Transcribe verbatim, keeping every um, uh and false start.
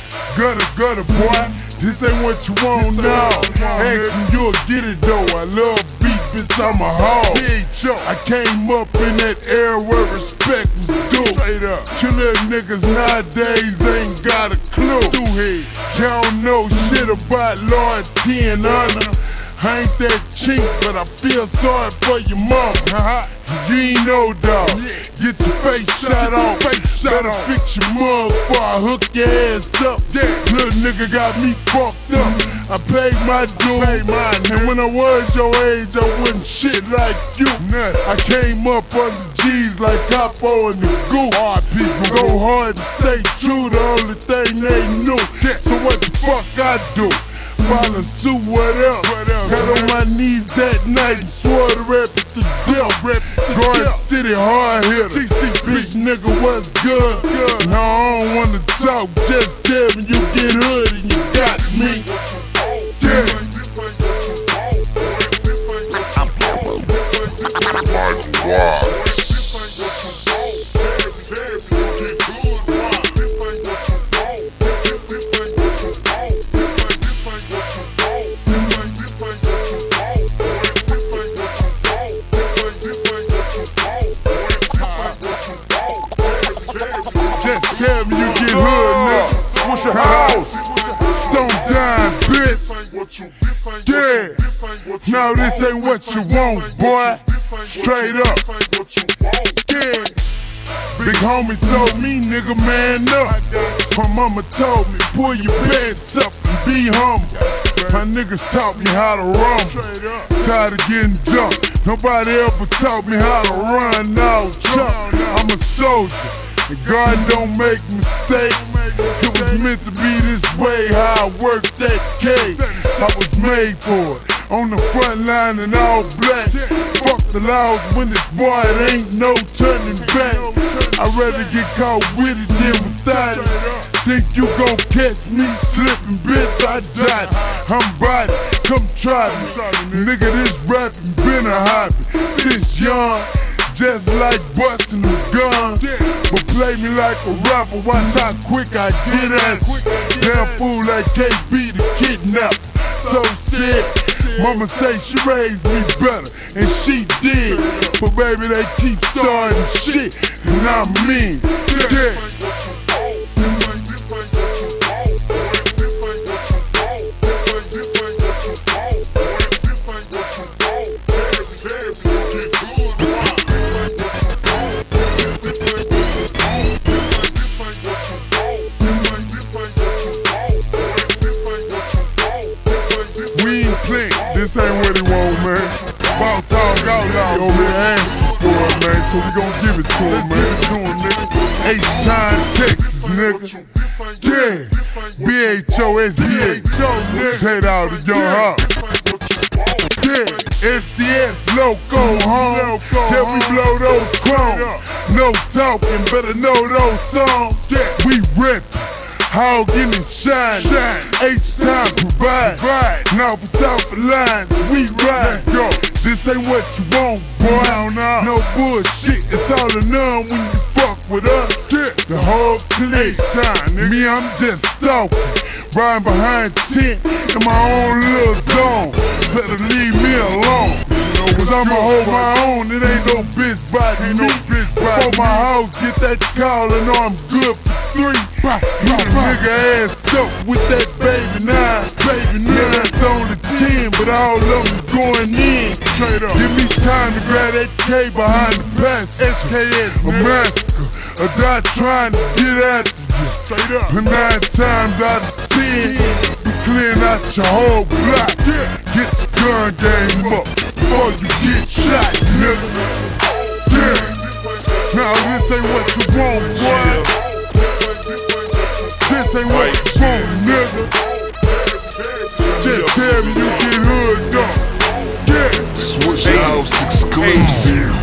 Gutter, gutter, boy, this ain't what you want now. Asking you'll get it though. I love beat, bitch, I'm a hog. I came up in that era where respect was due. Killer niggas nowadays ain't got a clue. Y'all don't know shit about loyalty and honor. I ain't that cheap, but I feel sorry for your mama. You ain't no dog. Get your face shot off. Better fix your mug before I hook your ass up. Little nigga got me fucked up. I paid my dues, and when I was your age, I wasn't shit like you. I came up under G's like Capo and the Goop. Go hard and stay true, the only thing they knew. So what the fuck I do? Follow suit, what else? Got on my knees that night and swore to rap it to death. Garden City hard hitter. Bitch nigga, what's good? No, I don't wanna talk, just tell me you get hood and you got me. Yeah. Just tell me you get hood now. What's your house? Stone down, bitch. Yeah. Now this ain't what you want, boy. Straight up. Yeah. Big homie told me, nigga, man up. My mama told me, pull your pants up and be humble. My niggas taught me how to rumble. Tired of getting jumped. Nobody ever taught me how to run out jump. I'm a soldier. And God don't make mistakes. It was meant to be this way, how I worked that cake. I was made for it. On the front line in all black. Fuck the laws when it's boy, it ain't no turning back. I'd rather get caught with it than without it. Think you gon' catch me slipping, bitch, I died. I'm body, come try me. Nigga, this rapping been a hobby since young. Just like busting a gun, but play me like a rapper. Watch how quick I get at you. Damn fool like K B the kidnapper. So sick. Mama say she raised me better, and she did. But baby, they keep starting shit, and I mean, yeah. This ain't what he want, man. Boss Hogg Outlaw over here asking for it, man. So we gon' give it to him, man. Give it to him, nigga. H-Time, Texas, nigga. Yeah. B H O S D H, nigga. Straight out of your heart. Yeah. S D S, loco, home. Yeah, we blow those clones. No talking, better know those songs. Yeah, we rippin'. Hog in and shine, H-Time provide. Now for South Alliance, we ride. Go. This ain't what you want, boy. No bullshit, it's all or none when you fuck with us. The whole clique, me, I'm just stalking. Riding behind tent in my own little zone. Better leave me alone. Cause I'ma hold my own, it ain't no bitch body me. Before my house get that call and know I'm good for three. Hit a nigga ass up with that baby nine. Baby nine, that's only ten, but all of them going in. Give me time to grab that K behind the pass. S K S, a massacre, or die trying to get at you. But nine times out of ten, you clearing out your whole block. Get your gun game up before you get shot, nigga. Yeah. Now this ain't what you want, boy. This ain't what you want, nigga. Just tell me you get hood, though. Yeah. Switch House exclusive.